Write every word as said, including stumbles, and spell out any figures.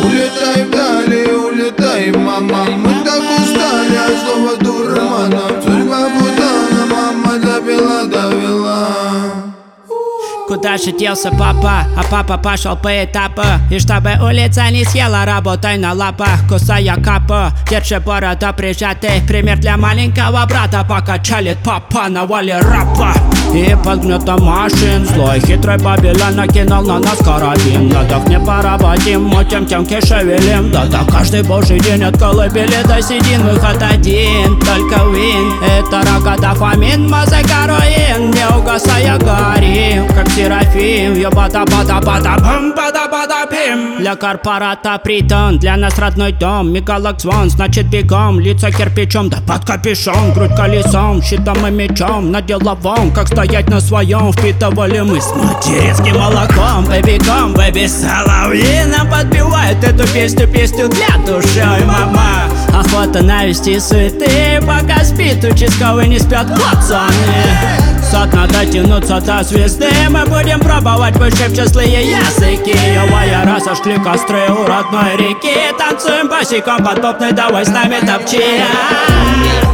Улетай вдали, улетай, мама. Мы так устали от слова дурмана. Судьба путана, мама довела, довела. Куда же делся папа? А папа пошел по этапу. И чтобы улица не съела, работай на лапах, кусая капу. Держи бороду прижатый, пример для маленького брата. Пока чалит папа на воле рапа. И под гнетом машин злой хитрый Бабилон накинул на нас карабин. На дах не пароводим, мутим темки шевелим. Да так каждый божий день от колыбели до седин. Выход один, только вин. Это рогата фамин, музыка руин. Не угасая горим, как Серафим. Ёбата-бата-бата-бам, бата-бата-пим. Для корпората притон, для нас родной дом. Мегалакс вон, значит бегом. Лица кирпичом, да под капюшон. Грудь колесом, щитом и мечом. На деловом, как стоять на своем. Впитывали мы с материнским молоком. Бэби-ком, бэби соловьином подбивает эту песню, песню для души. Ой, мама, охота навести суеты. Пока спит, участковый не спят, пацаны. Сад надо тянуться до звезды. Мы будем пробовать вышибче злые языки. Ёвая, раз ошли костры у родной реки. Танцуем босиком под бубны, давай с нами топчи.